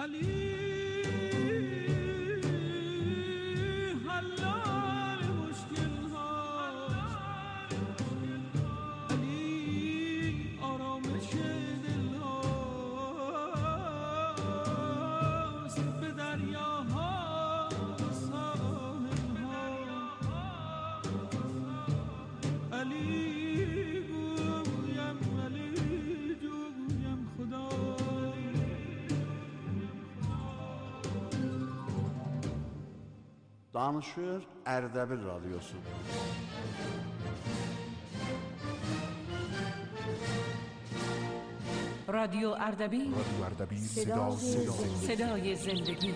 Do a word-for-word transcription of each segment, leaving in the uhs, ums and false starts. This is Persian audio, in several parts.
علی حلال مشکل ها، علی آرامش دل هاست، به دریاها ساحل ها. علی گویم علی جویم خدا. Danışır Ərdəbil Radyosu. رادیو اردبیل، رادیو اردبیل، صدا صدای, صدای زندگی.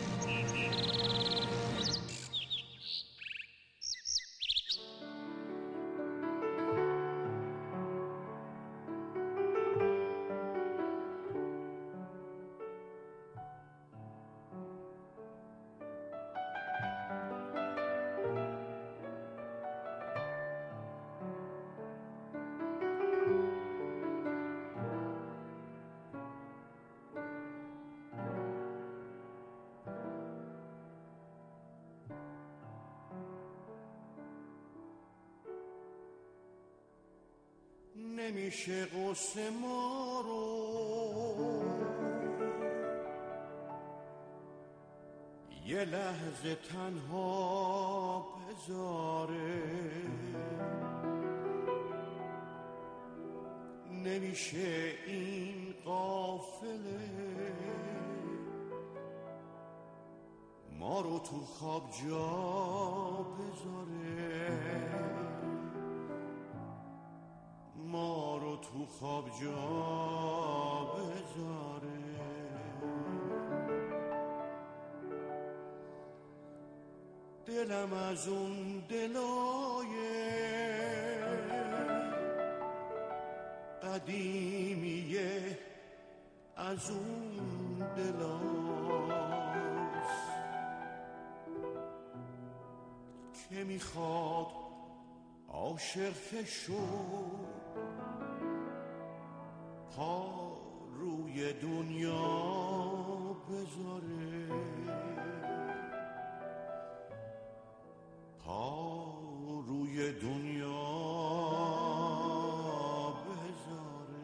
نمیشه قصه ما رو یه لحظه تنها بذاره، نمیشه این قافله ما رو تو خواب جا بذاره، ما رو تو خواب جا بذاره. دلم از اون دلای قدیمیه، از اون دلاست که میخواد عاشق که شد پا روی دنیا بذاره، پا روی دنیا بذاره.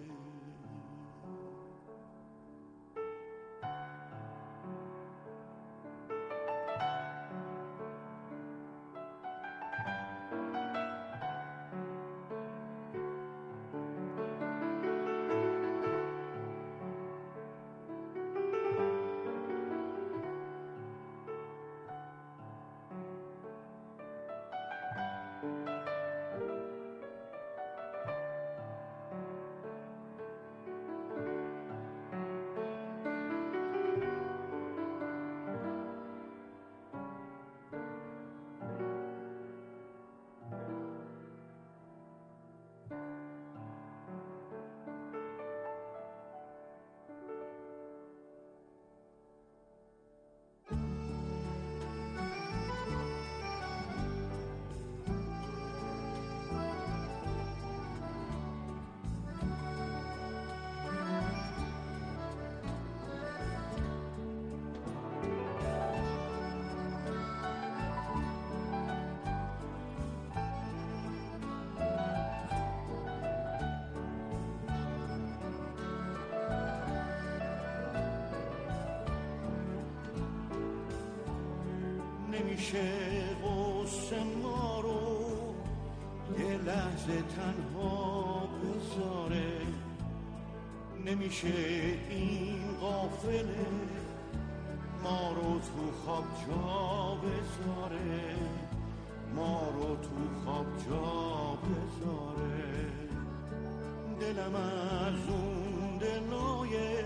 نمیشه غصه ما رو یه لحظه تنها بذاره، نمیشه این غافله ما رو تو خواب جا بذاره، ما رو تو خواب جا بذاره. دلم از اون دلای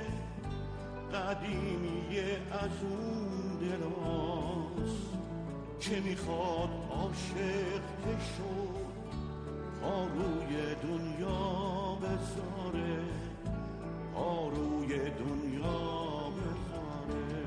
قدیمیه، از اون دلاست که میخواد عاشق که شد پا روی دنیا بذاره، پا روی دنیا بذاره.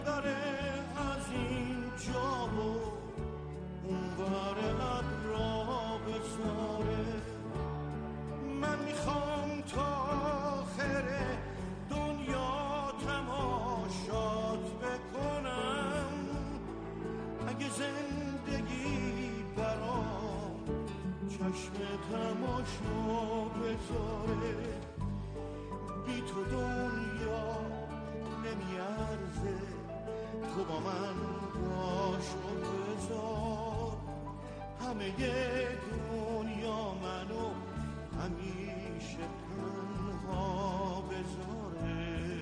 ببره از این جا و اونور ابرا بذاره. من میخوام تا آخر دنیا تماشات بکنم، اگه زندگی برام چشم تماشا بذاره. بی تو دنیا نمیارزه، تو با من باش و بذار. همه دنیا منو همیشه تنها بذاره.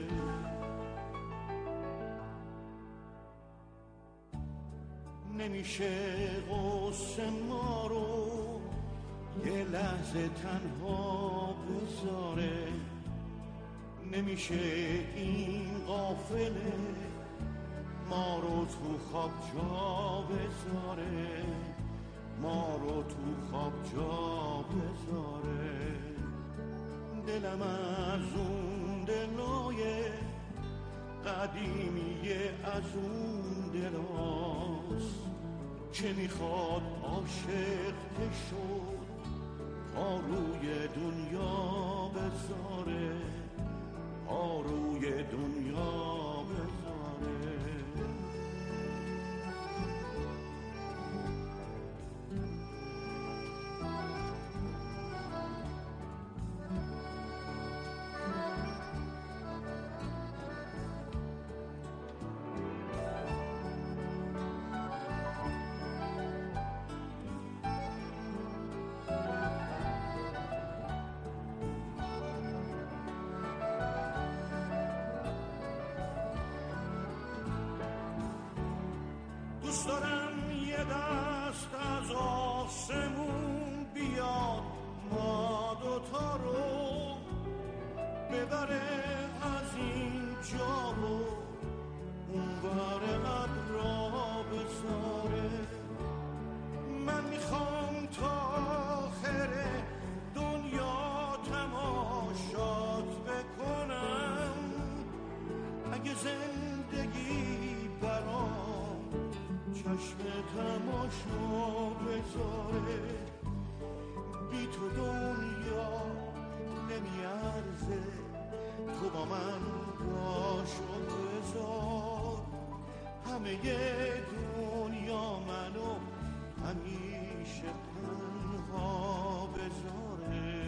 نمیشه غصه ما رو یه لحظه تنها بذاره. نمیشه این قافله ما رو تو خواب جا بذاره، ما رو تو خواب جا بذاره. دلم از اون دلای قدیمیه، از اون دلاست که میخواد عاشق که شد پا روی دنیا بذاره، پا روی دنیا بذاره. دوست دارم یه دست از آسمون بیاد ما دوتا رو ببره از این جا و اونور ابرا بذاره. من میخوام تا آخر دنیا تماشات بکنم، اگه زندگی برام چشم تماشا بذاره. بی تو دنیا نمیارزه، تو با من باش و بذار. همه دنیا منو همیشه تنها بذاره.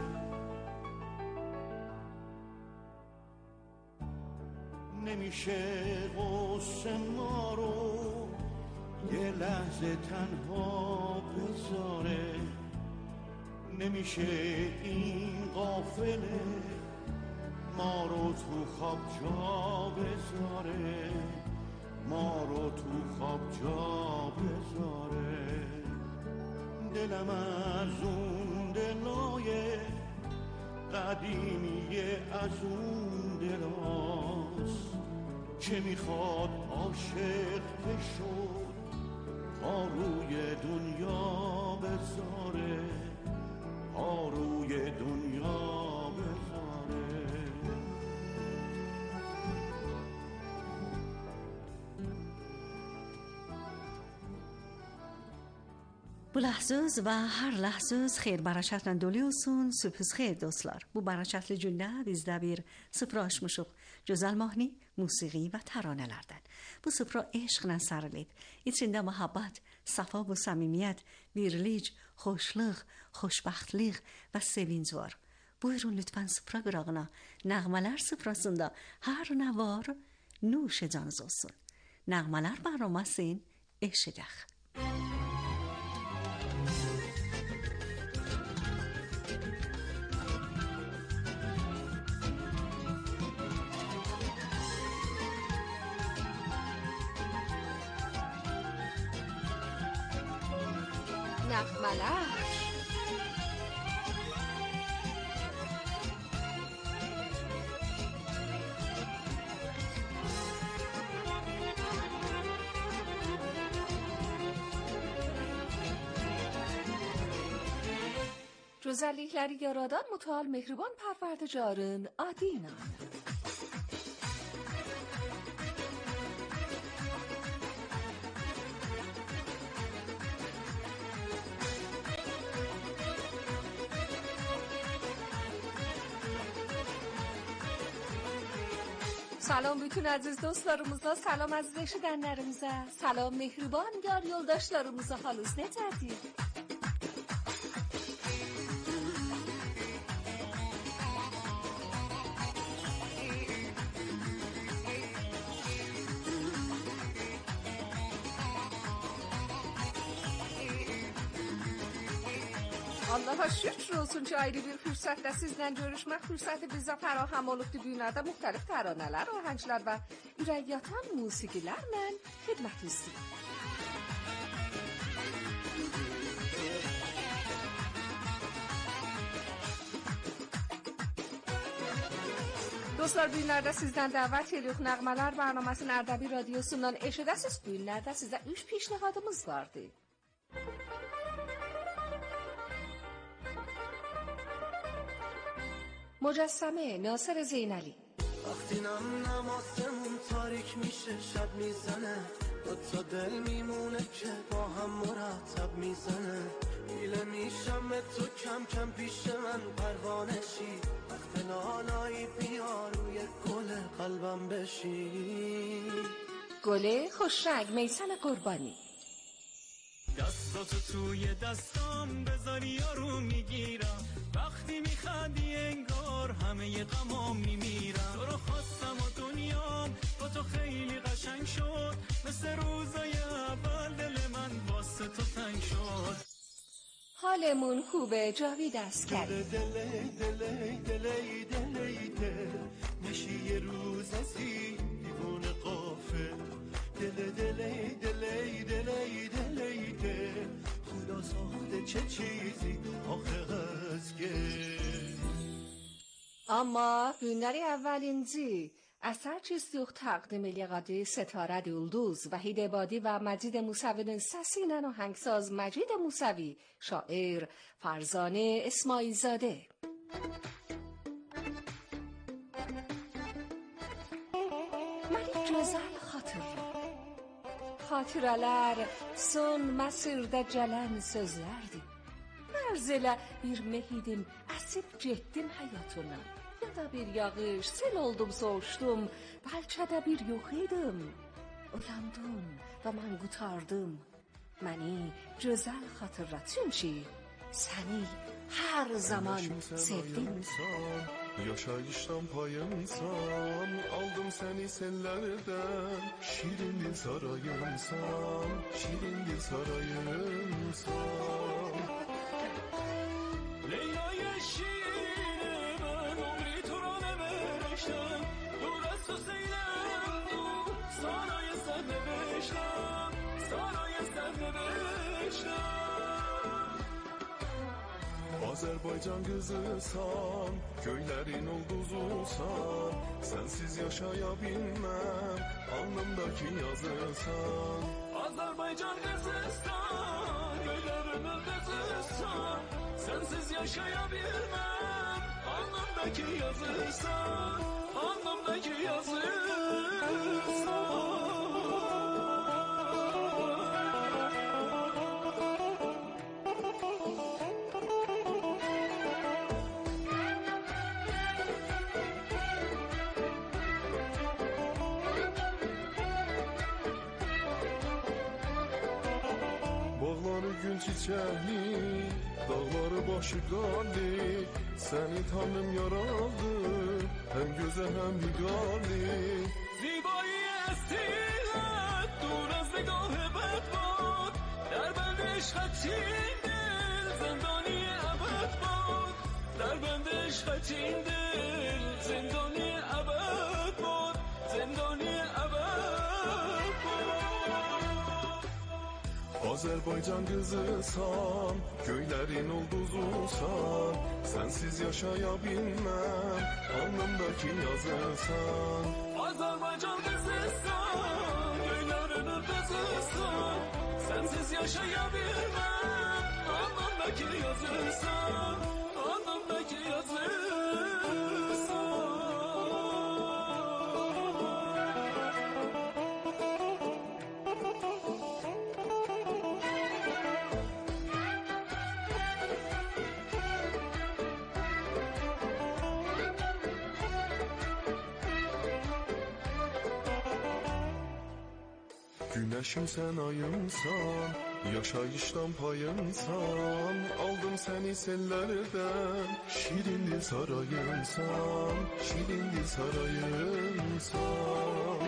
نمیشه غصه ما رو یه لحظه تنها بذاره. نمیشه این قافله ما رو تو خواب جا بذاره، ما رو تو خواب جا بذاره. دلم از اون دلای قدیمیه، از اون دلاست که میخواد عاشق که شد پا روی دنیا بذاره، پا روی دنیا بذاره. Bu lahzuz ve her lahzuz xeyir baraşatla doluyorsun. Sürpriz xeyir dostlar. Bu baraşatlı günler bizde bir sıfır açmışıq. Gözəl mahnı, musiqi ve taranelerden. Bu sıfıra eşqlə sarılıb. İçində muhabbət, safa və samimiyyət, birlik, xoşluq, xoşbəxtlik və sevinç var. Buyurun lütfen sıfıra qırağına. Nəğmələr sıfırasında hər nə var, nuş canınız olsun. Nəğmələr barlamasın, eşidək. نغمه‌لر Güzellikleri yaradan mutal mehriban Parvardigarın adıyla. Salam bütün aziz dostlarımıza, salam aziz eşidenlerimize, salam mehriban yar yoldaşlarımıza, halınız nedir? Allah'a şükür olsun ki ayrı bir fırsatla sizden görüşmek fırsatı bize ferahem olubdu. Dünyada muhtelif teraneler, ahənglər və ürək yatan musiqilərlə xidmətinizdir. Dostlar, bu günlərdə sizdən dəvət edirik. Nəğmələr bərnaməsinin Ərdəbil radiosundan eşidəsiz. Bu günlərdə sizə üç pişnihadımız vardı. مجسمه ناصر زینالی. وقتی نم نماسمون تاریک میشه شب میزنه دو تا دل میمونه که با هم مرتب میزنه میله میشم به تو کم کم پیش من پروانشی وقت لالایی بیا روی گل قلبم بشی. گل خوشرنگ میسن قربانی. دستاتو توی دستام بذاری یارو میگیرم وقتی میخندی انگار همه ی غمام میمیرم تو رو خواستم و دنیام با تو خیلی قشنگ شد مثل روزای اول دل من واسه تو تنگ شد. حالمون خوبه جاوید اسکری. دل دل دل دل دل نشی یه روز ازی دیوون قافل دل دل دل دل دل دل خدا ساخته چه چیزی آخه از که. Amma günləri əvvəlinci əsər çizdiq təqdim eləqadı Setara Ulduz, Vahid Ebadi və Macid Musavinin səsi ilə ahəngsaz Macid Musavi, şair Farzanə İsmailzadə. Məni gözəl xatırla. Xatirələr son məsirdə gələn sözlərdir. Fərz elə bir mehidim, əsib getdim həyatına. Ya da bir yağış, sel oldum, soğuşdum, bəlkə də bir yox idim. Uyandım və mən qutardım. Məni gözəl xatırlatın ki, səni hər zaman sevdim. Yaşayıştan payımsan, aldım seni sellerden. Şirin dil sarayımsan, şirin dil sarayımsan. Leyla'ya şirin ben umri turane veriştem Dur az su seylem dur saraya sen ne beştem Saraya sen ne beştem. Azerbaycan kızısan, köylerin olduzusan. Sensiz yaşayabilmem, alnımdaki yazısan. Azerbaycan kızıstan, köylerin öldüzüsan. Sensiz yaşayabilmem, alnımdaki yazısan. Alnımdaki yazısan. Bağları gül çiçekli, dağları başı qarlı. Seni tanrım yaradı, hem güzel hem higali. زیبایی استیلت دور از نگاه بد باد در بند عشقت این دل زندانی ابد باد در بند عشقت این دل زندانی ابد باد زندانی ابد باد. Azerbaycan kızısan, köylerin olduzusan. Sensiz yaşayabilmem, alnımdaki yazısan. Azerbaycan kızısın, köylerin öldüzüsün. Sensiz yaşayabilmem, alnımdaki yazısan. Alnımdaki yazısan. Güneşim sen ayımsan, yaşayıştan payımsan. Aldım seni sellerden, şirindi sarayımsan, şirindi sarayımsan.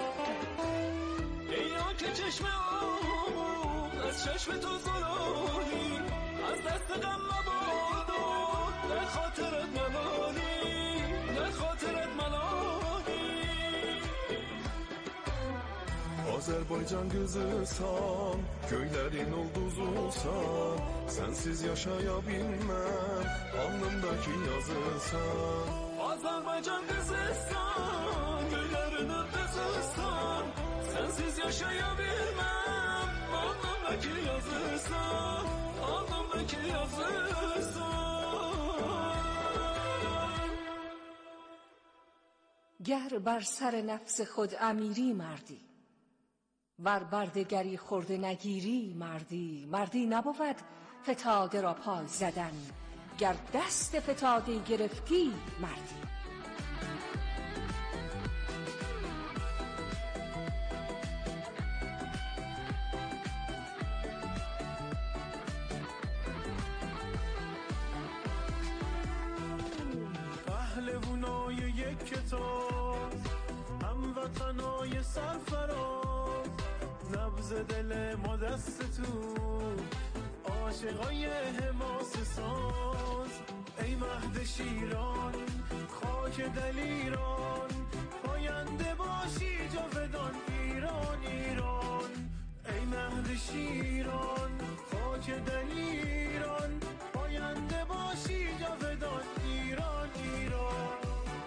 ای که چشم آمون از چشم تو زلانی از دست غم مباد و در خاطرت ملانی در خاطرت ملانی. Azerbaycan kızısan, köylerin ulduzusan. Sensiz yaşayabilmem, alnımdaki yazısan. Azerbaycan kızısın, güllerin ıldızısın. Sensiz yaşayabilmem, alnımdaki yazısan, alnımdaki yazısan. گر بر سر نفس خود امیری مردی، ور بردگری خورده نگیری مردی. مردی نبود فتاده را پای زدن، گر دست فتاده گرفتی مردی. پهلوانای یک کتاب، هموطنای سرفراز، نبض دل ما دست تو، عاشقای حماسه ساز. ای مهد شیران، خاک دل ایران، پاینده باشی جاودان ایران ایران. ای مهد شیران، خاک دل ایران، پاینده باشی جاودان ایران ایران.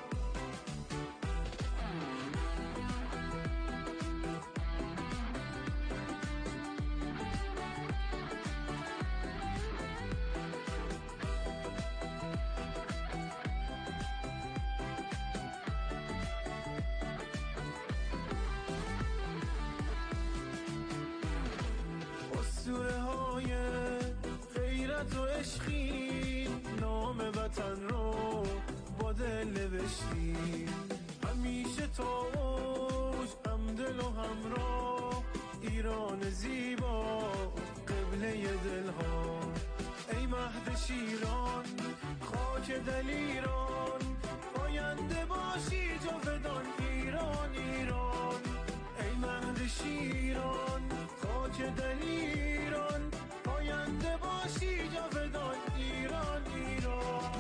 اسطوره های غیرت و عشقی، نام وطن رو با دل نوشتیم. همیشه تا اوج هم دل و همراه، ایران زیبا قبله دلها. ای مهد شیران، خاک دل ایران، پاینده باشی جاودان ایران ایران. ای مهد شیران، خاک دل ایران، پاینده باشی جاودان ایران ایران.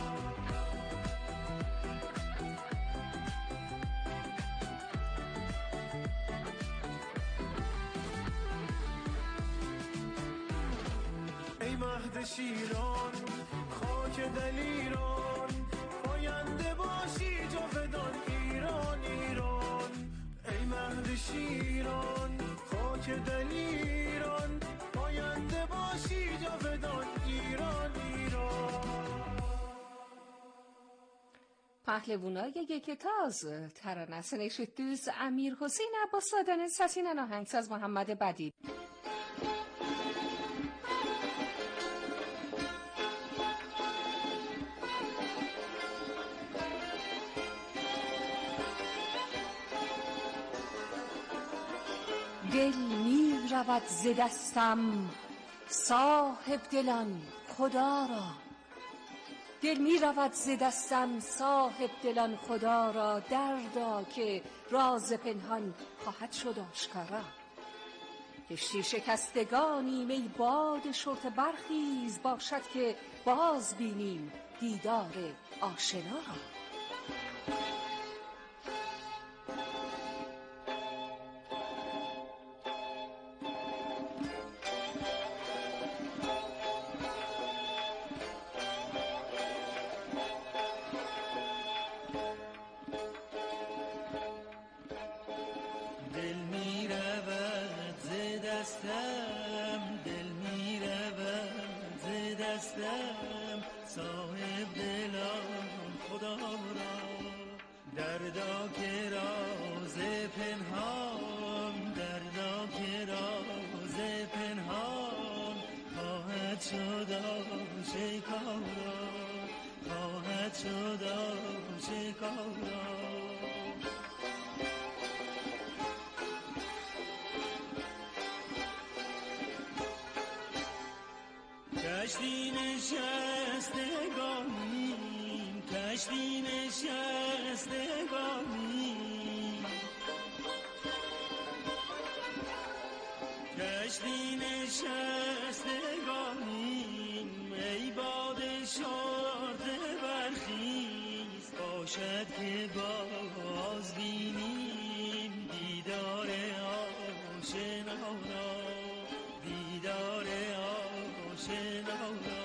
ای مهد شیران، خاک دل ایران، پاینده باشی جاودان ایران ایران. ای مهد شیران، خاک دل ایران، پاینده باشی جاودان ایران ایران. Pəhləvuna Yeketaz təranəsini eşitdiniz. Əmir Hüseyn Abbaszade'nin səsiylə ahəngsaz Muhammed Bədii. دل می رود ز دستم صاحب دلان خدا را، دل می رود ز دستم صاحب دلان خدا را. دردا که راز پنهان خواهد شد آشکارا. کشتی شکستگانیم ای باد شرطه برخیز، باشد که باز بینیم دیدار آشنا را. صاحب دلان خدا را. کشتی نشستگانی کشتی نشستگانی ای باد شرطه برخیز باشد که باز بینیم دیدار آشنا را دیدار آشنا را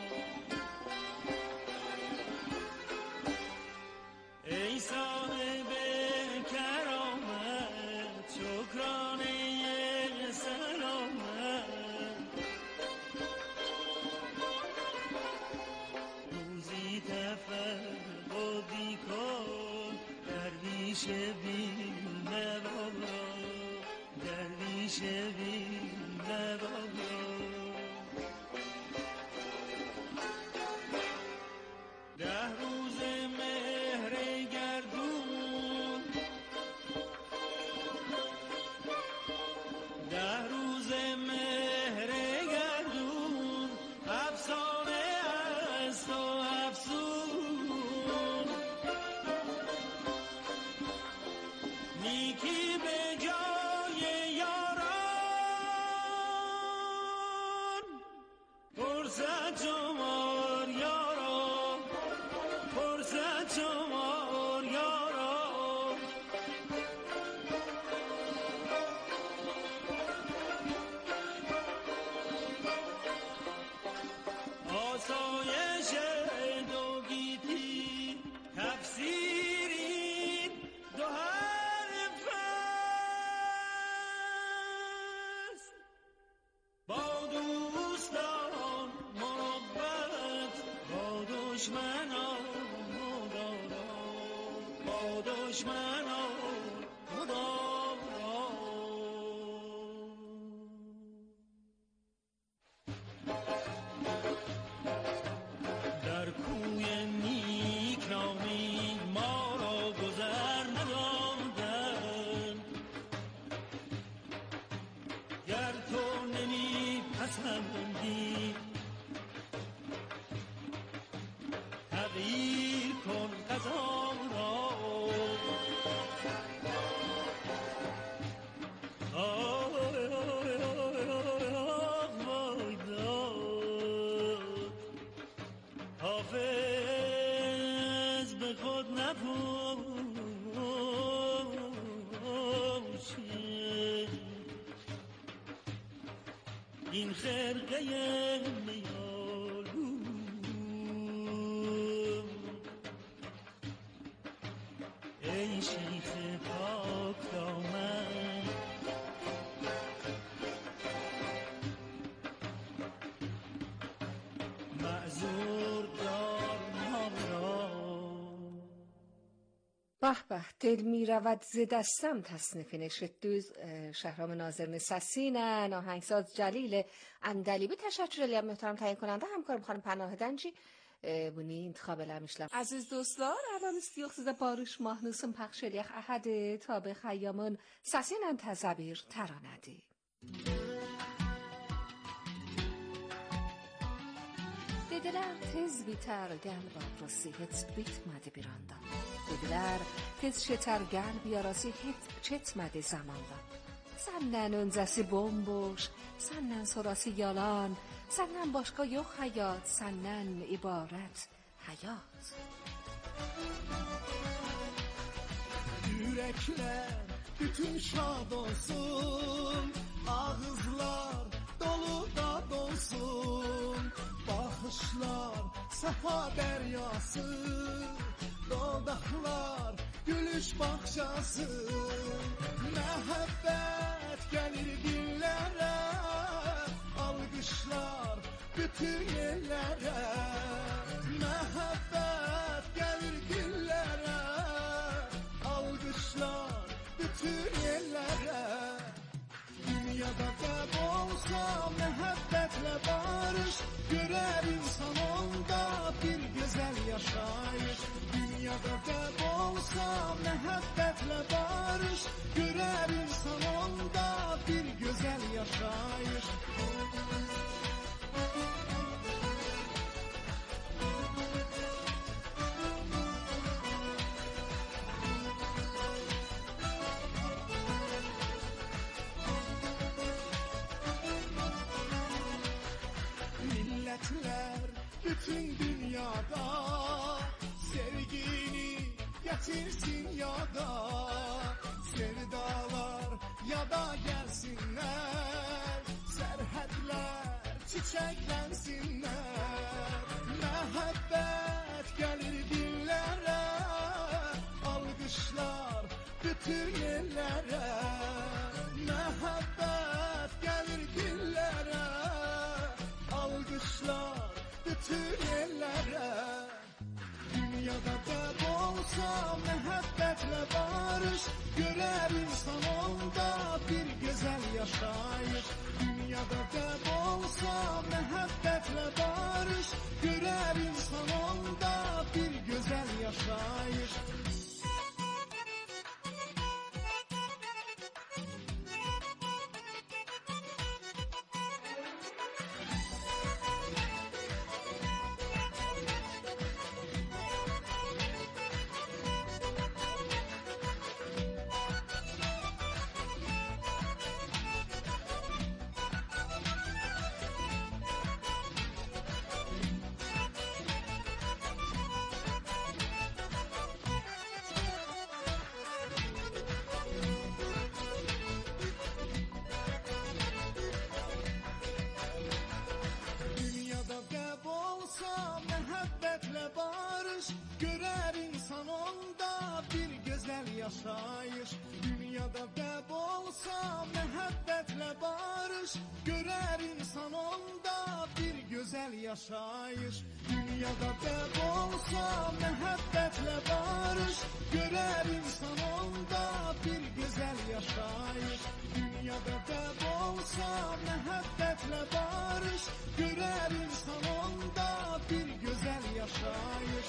ای صاحب کرامت شکرانه سلامت روزی تفقدی کن درویش بین نبالا درویش بین نبالا ده روز مهر گردون ده روز مهر گردون افسانه است و افسون نیکی به جای یاران فرصت شمار یاران فرصت شمار یاران آسایش دو گیتی تفسیری دو حرف است با دوستان محبت با دشمنان مدارا با دشمنان مدارا در کوی نیک نامی ما را گذر ندادند گر تو نمی پسندی تغییر کن قضا را آه آه آه وای داد حافظ به خود نپوشه این خرقه میالو ای شیخ پاک دامن معذور دار ما را به به دل می رود ز دستم تصنیف نشد دوز شهرام ناظر سسینن آهنگساز جلیل اندلیبی تشکر هم محترم تعیین کننده همکارم خانم پناه دنجی بونی انتخاب لمیشلم عزیز دوستlar الان istiyorsunuz barış mahnısın pəxşeliyək əhədi tabi xəyyamın səsinən təzəbir təranədi. Dediler tez biter gel babrası hiç bitmedi bir anda. Dediler tez şeter gel bir arası hiç çetmedi zamanda. Senden öncesi bomboş, senden sonrası yalan, senden başka yok hayat, senden ibaret hayat. Yürekler bütün şad olsun, ağızlar dolu da dolsun, bakışlar safa deryası, dodaklar gülüş bahçası, mehabbet gelir dillere, alkışlar bütün yerlere, mehabbet gelir dillere, alkışlar bütün yerlere. Dünyada deb olsa mehabbetle barış, görer insan onda bir güzel yaşayış. Dünyada deb olsa mehabbetle barış, görer insan onda bir güzel yaşayış. bütün dünyada. Sevgini getirsin yada, sevdalar yada gelsinler, serhedler çiçeklensinler. Mehabbet gelir dillere, alkışlar bütün ellere. Mehabbet gelir dillere, alkışlar bütün ellere. Dünyada dert olsa mehabbetle barış, görer insan onda bir güzel yaşayış. Dünyada dert olsa mehabbetle barış, görer insan onda bir güzel yaşayış. Yaşayış. Dünyada deb olsa mehabbetle barış, görer insan onda bir güzel yaşayış. Dünyada deb olsa mehabbetle barış, görer insan onda bir güzel yaşayış. Dünyada deb olsa mehabbetle barış, görer insan onda bir güzel yaşayış.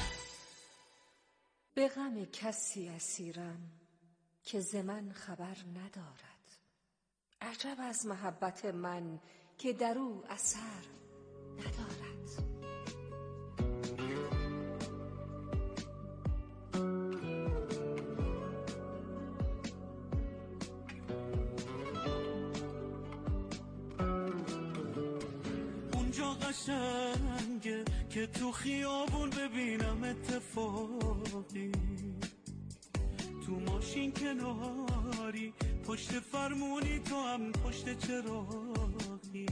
به غم کسی اسیرم که ز من خبر ندارد. عجب از محبت من که در او اثر ندارد. اونجا قشنگه که تو خیابون ببینم اتفاقی، تو ماشین کناری پشت فرمونی، تو هم پشت چراغی.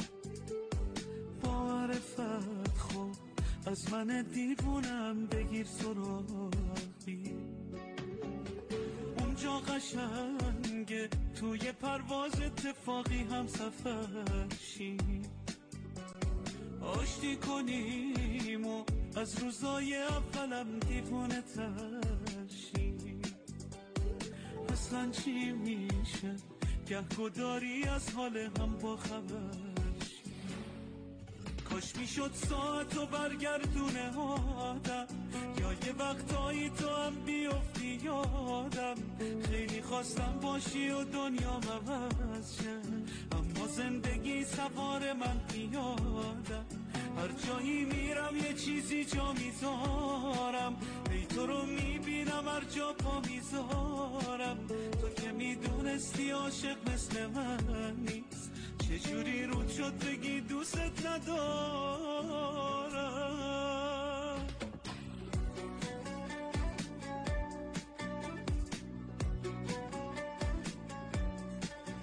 با معرفت خوب از من دیوونم بگیر سراغی. اونجا قشنگه توی پرواز اتفاقی هم سفر شیم، آشتی کنیم و از روزای اولم دیوانه تر شیم. اصلا چی میشه گهگداری از حال هم با خبر شیم. کاش میشد ساعت و برگردونه آدم، یا یه وقتایی تو هم بیفتی یادم. خیلی خواستم باشی و دنیا عوض شه، اما زندگی سوار من پیادم. هر جایی میرم یه چیزی جا میذارم، ای تو رو میبینم هر جا پا میذارم. تو که میدونستی عاشق مثل من نیست، چجوری رود شد بگی دوست ندارم.